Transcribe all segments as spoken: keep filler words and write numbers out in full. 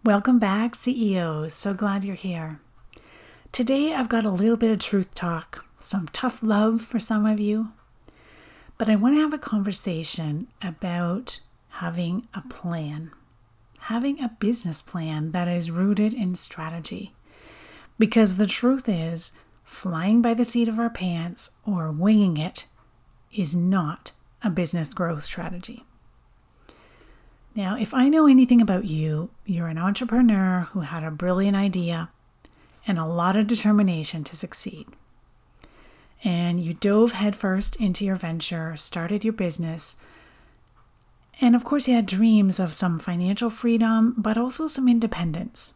Welcome back, C E Os. So glad you're here. Today I've got a little bit of truth talk, some tough love for some of you, but I want to have a conversation about having a plan, having a business plan that is rooted in strategy. Because the truth is, flying by the seat of our pants or winging it is not a business growth strategy. Now, if I know anything about you, you're an entrepreneur who had a brilliant idea and a lot of determination to succeed. And you dove headfirst into your venture, started your business, and of course you had dreams of some financial freedom, but also some independence.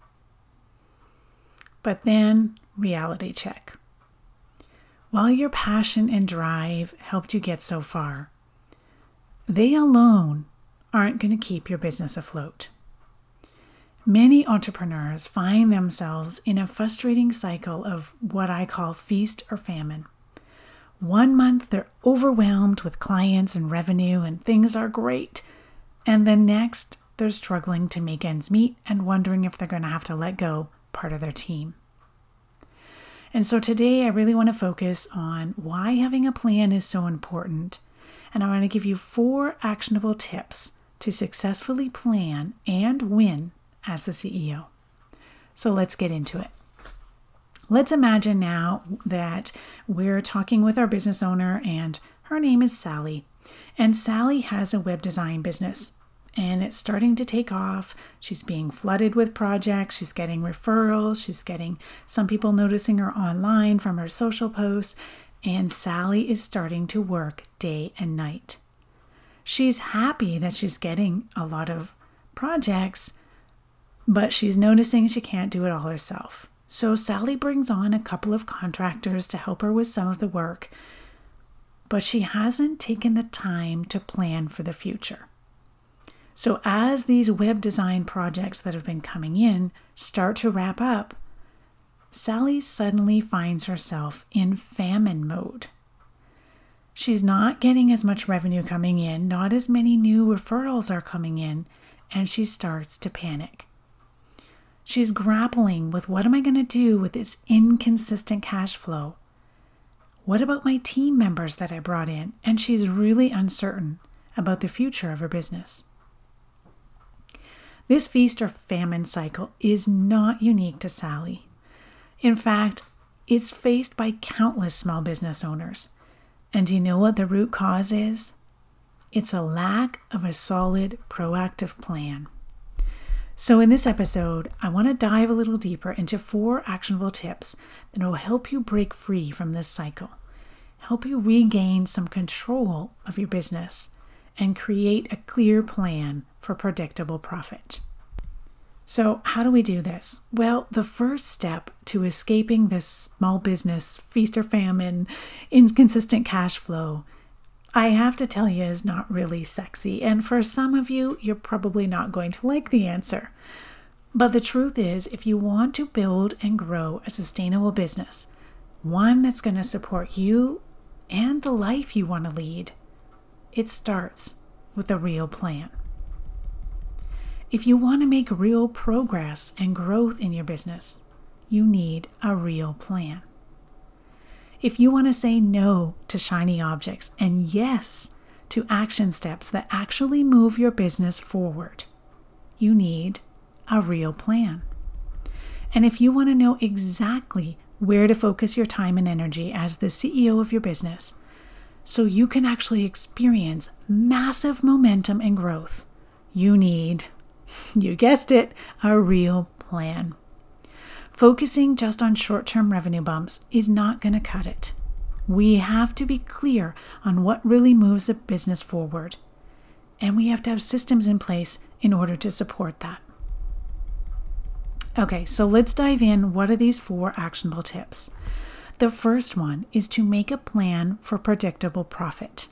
But then, reality check. While your passion and drive helped you get so far, they alone aren't going to keep your business afloat. Many entrepreneurs find themselves in a frustrating cycle of what I call feast or famine. One month they're overwhelmed with clients and revenue and things are great, and then next they're struggling to make ends meet and wondering if they're going to have to let go part of their team. And so today I really want to focus on why having a plan is so important, and I want to give you four actionable tips to successfully plan and win as the C E O. So let's get into it. Let's imagine now that we're talking with our business owner and her name is Sally. And Sally has a web design business and it's starting to take off. She's being flooded with projects. She's getting referrals. She's getting some people noticing her online from her social posts. And Sally is starting to work day and night. She's happy that she's getting a lot of projects, but she's noticing she can't do it all herself. So Sally brings on a couple of contractors to help her with some of the work, but she hasn't taken the time to plan for the future. So as these web design projects that have been coming in start to wrap up, Sally suddenly finds herself in famine mode. She's not getting as much revenue coming in, not as many new referrals are coming in, and she starts to panic. She's grappling with what am I going to do with this inconsistent cash flow? What about my team members that I brought in? And she's really uncertain about the future of her business. This feast or famine cycle is not unique to Sally. In fact, it's faced by countless small business owners. And do you know what the root cause is? It's a lack of a solid, proactive plan. So in this episode, I want to dive a little deeper into four actionable tips that will help you break free from this cycle, help you regain some control of your business, and create a clear plan for predictable profit. So how do we do this? Well, the first step to escaping this small business feast or famine, inconsistent cash flow, I have to tell you is not really sexy. And for some of you, you're probably not going to like the answer. But the truth is, if you want to build and grow a sustainable business, one that's going to support you and the life you want to lead, it starts with a real plan. If you want to make real progress and growth in your business, you need a real plan. If you want to say no to shiny objects and yes to action steps that actually move your business forward, you need a real plan. And if you want to know exactly where to focus your time and energy as the C E O of your business, so you can actually experience massive momentum and growth, you need, you guessed it, a real plan. Focusing just on short-term revenue bumps is not going to cut it. We have to be clear on what really moves a business forward, and we have to have systems in place in order to support that. Okay, so let's dive in. What are these four actionable tips? The first one is to make a plan for predictable profit.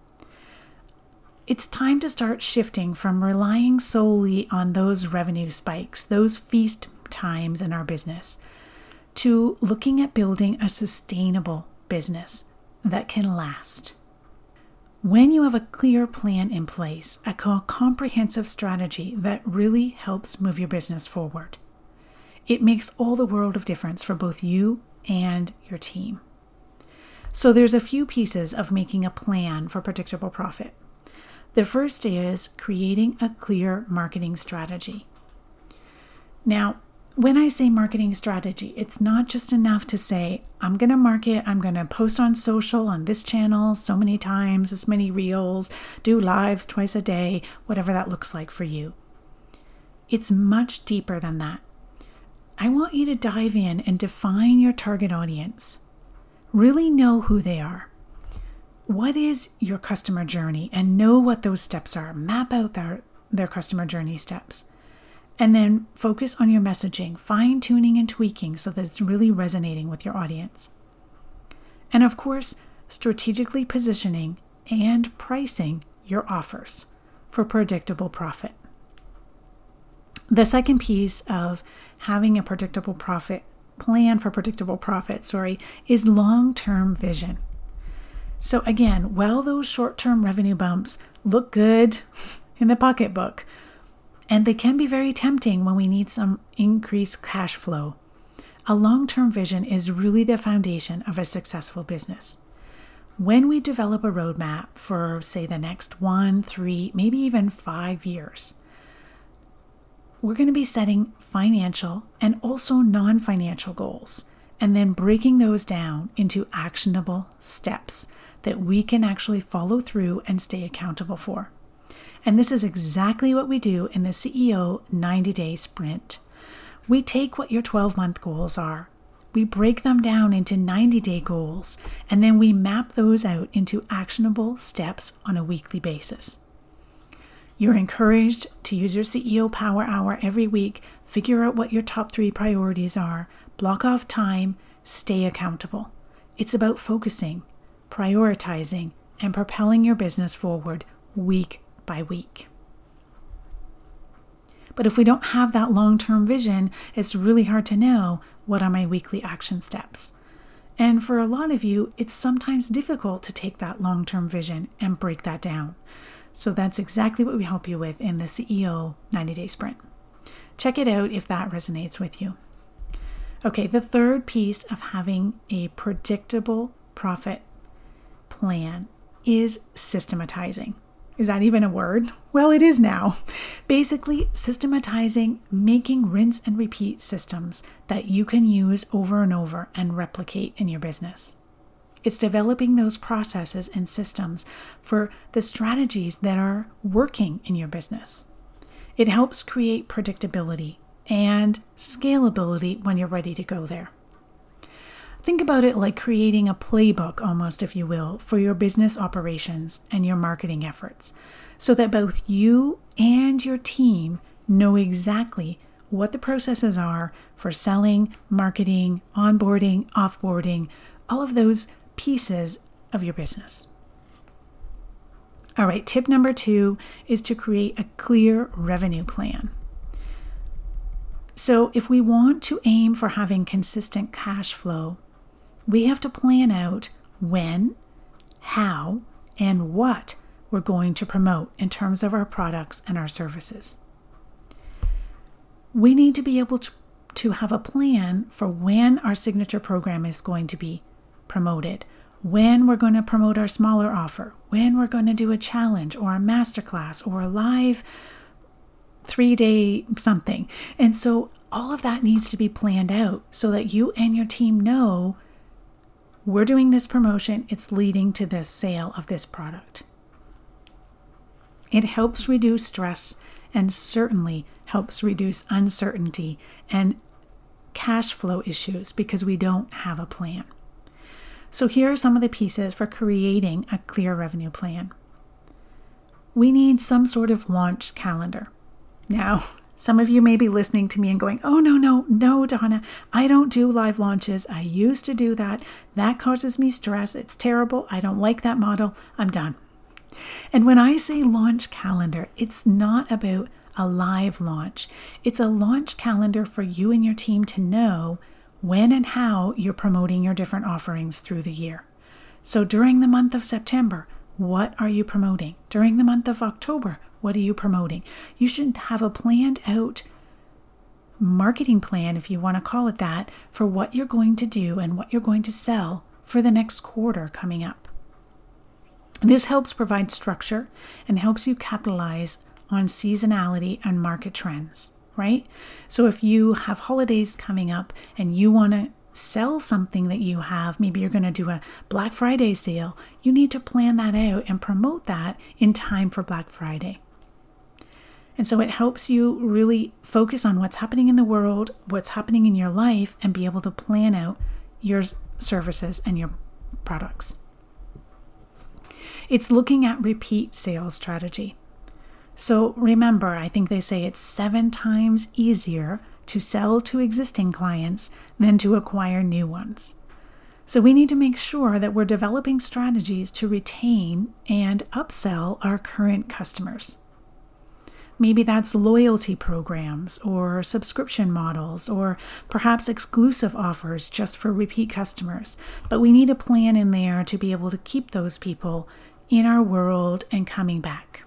It's time to start shifting from relying solely on those revenue spikes, those feast times in our business, to looking at building a sustainable business that can last. When you have a clear plan in place, a comprehensive strategy that really helps move your business forward, it makes all the world of difference for both you and your team. So there's a few pieces of making a plan for predictable profit. The first is creating a clear marketing strategy. Now, when I say marketing strategy, it's not just enough to say, I'm going to market, I'm going to post on social, on this channel, so many times, this many reels, do lives twice a day, whatever that looks like for you. It's much deeper than that. I want you to dive in and define your target audience. Really know who they are. What is your customer journey, and know what those steps are. Map out their, their customer journey steps. And then focus on your messaging, fine-tuning and tweaking so that it's really resonating with your audience. And of course, strategically positioning and pricing your offers for predictable profit. The second piece of having a predictable profit plan for predictable profit, sorry, is long-term vision. So again, while those short-term revenue bumps look good in the pocketbook, and they can be very tempting when we need some increased cash flow, a long-term vision is really the foundation of a successful business. When we develop a roadmap for, say, the next one, three, maybe even five years, we're going to be setting financial and also non-financial goals, and then breaking those down into actionable steps that we can actually follow through and stay accountable for. And this is exactly what we do in the C E O ninety-day sprint. We take what your twelve-month goals are, we break them down into ninety-day goals, and then we map those out into actionable steps on a weekly basis. You're encouraged to use your C E O Power Hour every week, figure out what your top three priorities are, block off time, stay accountable. It's about focusing, prioritizing, and propelling your business forward week by week. But if we don't have that long-term vision, it's really hard to know what are my weekly action steps. And for a lot of you, it's sometimes difficult to take that long-term vision and break that down. So that's exactly what we help you with in the C E O ninety-day sprint. Check it out if that resonates with you. Okay, the third piece of having a predictable profit plan is systematizing. Is that even a word? Well, it is now. Basically, systematizing, making rinse and repeat systems that you can use over and over and replicate in your business. It's developing those processes and systems for the strategies that are working in your business. It helps create predictability and scalability when you're ready to go there. Think about it like creating a playbook, almost, if you will, for your business operations and your marketing efforts, so that both you and your team know exactly what the processes are for selling, marketing, onboarding, offboarding, all of those pieces of your business. All right, tip number two is to create a clear revenue plan. So if we want to aim for having consistent cash flow, we have to plan out when, how, and what we're going to promote in terms of our products and our services. We need to be able to, to have a plan for when our signature program is going to be promoted, when we're going to promote our smaller offer, when we're going to do a challenge or a masterclass or a live three-day something. And so all of that needs to be planned out so that you and your team know we're doing this promotion, it's leading to the sale of this product. It helps reduce stress and certainly helps reduce uncertainty and cash flow issues because we don't have a plan. So here are some of the pieces for creating a clear revenue plan. We need some sort of launch calendar. Now, some of you may be listening to me and going, oh, no, no, no, Donna, I don't do live launches. I used to do that. That causes me stress. It's terrible. I don't like that model. I'm done. And when I say launch calendar, it's not about a live launch. It's a launch calendar for you and your team to know when and how you're promoting your different offerings through the year. So during the month of September, What are you promoting? During the month of October, what are you promoting? You should have a planned out marketing plan, if you want to call it that, for what you're going to do and what you're going to sell for the next quarter coming up. This helps provide structure and helps you capitalize on seasonality and market trends, right? So if you have holidays coming up and you want to sell something that you have, maybe you're going to do a Black Friday sale, you need to plan that out and promote that in time for Black Friday. And so it helps you really focus on what's happening in the world, what's happening in your life, and be able to plan out your services and your products. It's looking at repeat sales strategy. So remember, I think they say it's seven times easier to sell to existing clients than to acquire new ones. So we need to make sure that we're developing strategies to retain and upsell our current customers. Maybe that's loyalty programs or subscription models or perhaps exclusive offers just for repeat customers. But we need a plan in there to be able to keep those people in our world and coming back.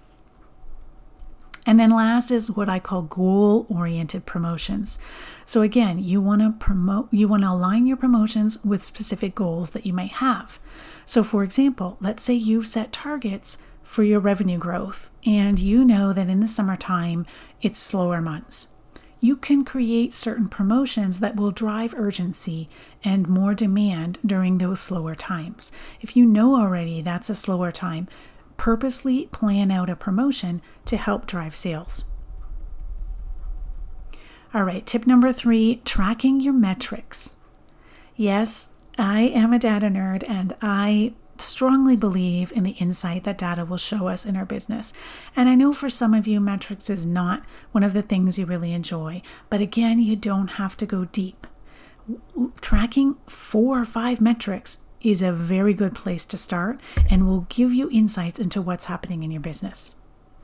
And then last is what I call goal-oriented promotions. So again, you want to promote, you want to align your promotions with specific goals that you might have. So for example, let's say you've set targets for your revenue growth, and you know that in the summertime, it's slower months. You can create certain promotions that will drive urgency and more demand during those slower times. If you know already that's a slower time, purposely plan out a promotion to help drive sales. All right, tip number three, tracking your metrics. Yes, I am a data nerd, and I strongly believe in the insight that data will show us in our business. And I know for some of you, metrics is not one of the things you really enjoy. But again, you don't have to go deep. Tracking four or five metrics is a very good place to start and will give you insights into what's happening in your business.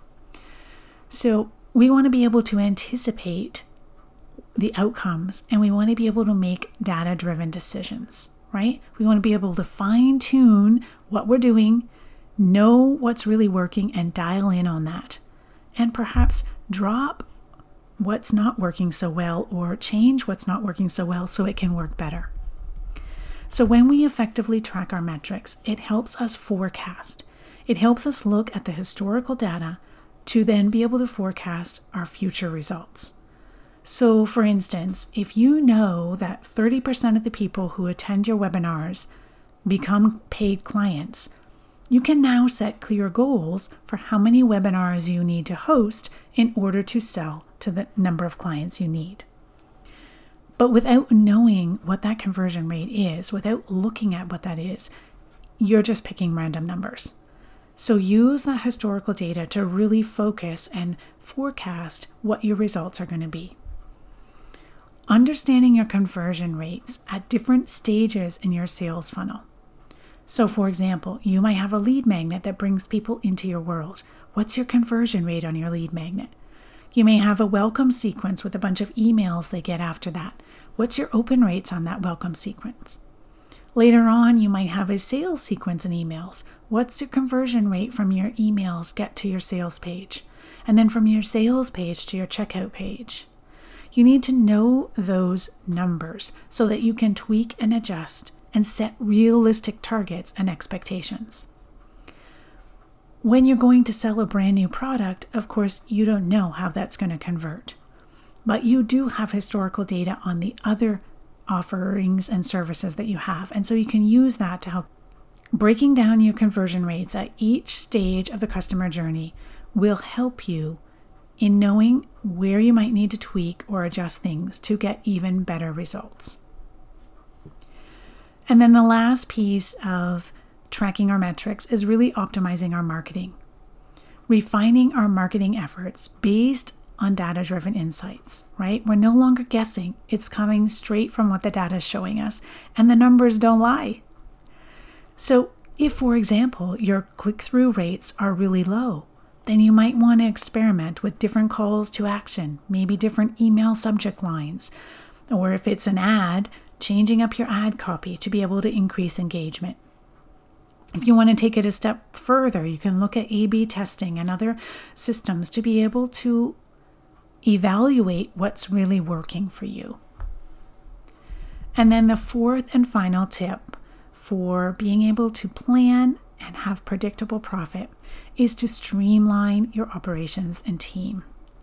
So we want to be able to anticipate the outcomes, and we want to be able to make data-driven decisions. Right? We want to be able to fine tune what we're doing, know what's really working, and dial in on that. And perhaps drop what's not working so well or change what's not working so well so it can work better. So when we effectively track our metrics, it helps us forecast. It helps us look at the historical data to then be able to forecast our future results. So, for instance, if you know that thirty percent of the people who attend your webinars become paid clients, you can now set clear goals for how many webinars you need to host in order to sell to the number of clients you need. But without knowing what that conversion rate is, without looking at what that is, you're just picking random numbers. So use that historical data to really focus and forecast what your results are going to be. Understanding your conversion rates at different stages in your sales funnel. So for example, you might have a lead magnet that brings people into your world. What's your conversion rate on your lead magnet? You may have a welcome sequence with a bunch of emails they get after that. What's your open rates on that welcome sequence? Later on, you might have a sales sequence in emails. What's your conversion rate from your emails get to your sales page? And then from your sales page to your checkout page. You need to know those numbers so that you can tweak and adjust and set realistic targets and expectations. When you're going to sell a brand new product, of course, you don't know how that's going to convert. But you do have historical data on the other offerings and services that you have. And so you can use that to help. Breaking down your conversion rates at each stage of the customer journey will help you in knowing where you might need to tweak or adjust things to get even better results. And then the last piece of tracking our metrics is really optimizing our marketing, refining our marketing efforts based on data-driven insights, right? We're no longer guessing. It's coming straight from what the data is showing us, and the numbers don't lie. So if, for example, your click-through rates are really low, then you might want to experiment with different calls to action, maybe different email subject lines, or if it's an ad, changing up your ad copy to be able to increase engagement. If you want to take it a step further, you can look at A B testing and other systems to be able to evaluate what's really working for you. And then the fourth and final tip for being able to plan and have predictable profit is to streamline your operations and team.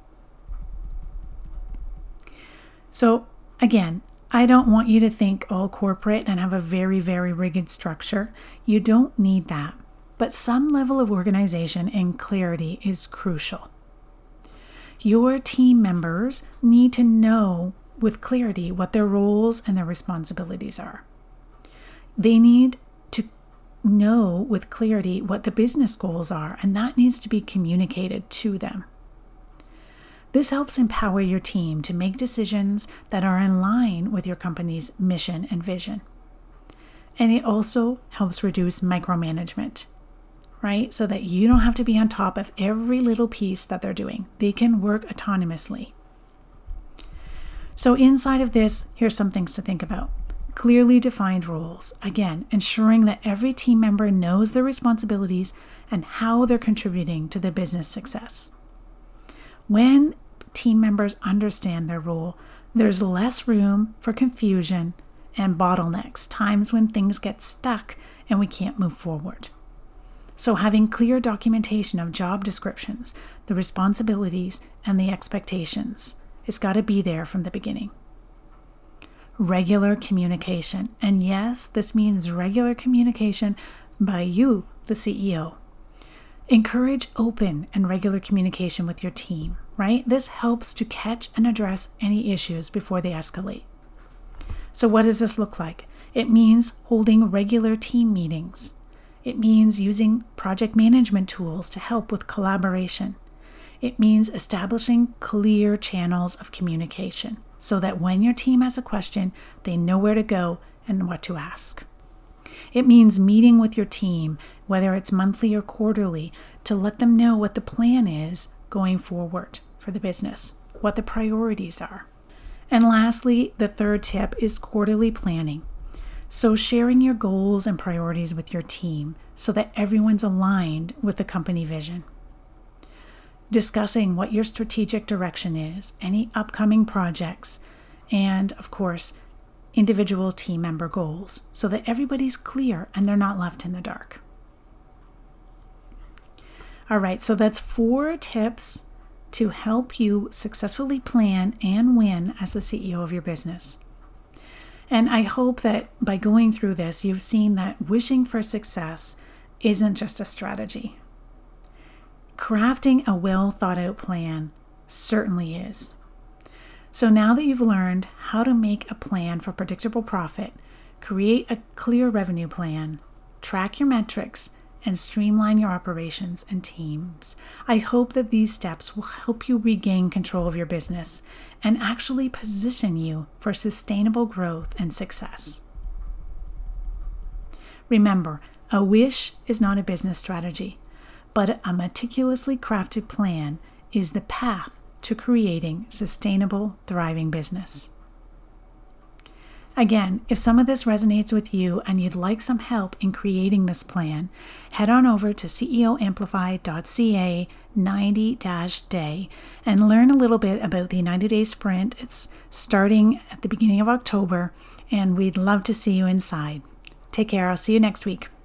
So again, I don't want you to think all corporate and have a very, very rigid structure. You don't need that. But some level of organization and clarity is crucial. Your team members need to know with clarity what their roles and their responsibilities are. They need to know with clarity what the business goals are, and that needs to be communicated to them. This helps empower your team to make decisions that are in line with your company's mission and vision. And it also helps reduce micromanagement, right? So that you don't have to be on top of every little piece that they're doing. They can work autonomously. So inside of this, here's some things to think about. Clearly defined roles. Again, ensuring that every team member knows their responsibilities and how they're contributing to the business success. When team members understand their role, there's less room for confusion and bottlenecks, times when things get stuck and we can't move forward. So having clear documentation of job descriptions, the responsibilities, and the expectations, it's got to be there from the beginning. Regular communication. And yes, this means regular communication by you, the C E O. Encourage open and regular communication with your team, right? This helps to catch and address any issues before they escalate. So what does this look like? It means holding regular team meetings. It means using project management tools to help with collaboration. It means establishing clear channels of communication so that when your team has a question, they know where to go and what to ask. It means meeting with your team, whether it's monthly or quarterly, to let them know what the plan is going forward for the business, what the priorities are. And lastly, the third tip is quarterly planning. So sharing your goals and priorities with your team so that everyone's aligned with the company vision. Discussing what your strategic direction is, any upcoming projects, and of course, individual team member goals so that everybody's clear and they're not left in the dark. All right, so that's four tips to help you successfully plan and win as the C E O of your business. And I hope that by going through this, you've seen that wishing for success isn't just a strategy. Crafting a well thought out plan certainly is. So now that you've learned how to make a plan for predictable profit, create a clear revenue plan, track your metrics, and streamline your operations and teams, I hope that these steps will help you regain control of your business and actually position you for sustainable growth and success. Remember, a wish is not a business strategy, but a meticulously crafted plan is the path to creating sustainable, thriving business. Again, if some of this resonates with you and you'd like some help in creating this plan, head on over to C E O amplify dot C A ninety dash day and learn a little bit about the ninety day sprint. It's starting at the beginning of October, and we'd love to see you inside. Take care. I'll see you next week.